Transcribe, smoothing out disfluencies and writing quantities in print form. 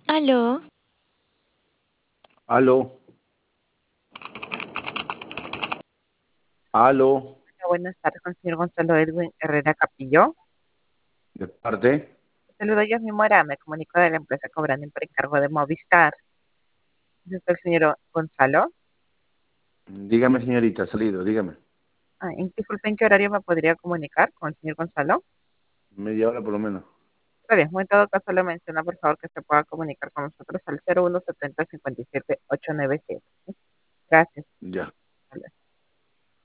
Aló, Aló, aló, Buenas tardes, con el señor Gonzalo Edwin Herrera Capillo. de parte. Saludo, yo mismo era, me comunico de la empresa cobrando por encargo de Movistar. ¿Es usted el señor Gonzalo? Dígame, señorita, salido, dígame. Disculpe, ¿en qué horario me podría comunicar con el señor Gonzalo? Media hora por lo menos. Está bien, en todo caso le menciona por favor que se pueda comunicar con nosotros al 0170 57 897. ¿Sí? Gracias. Ya.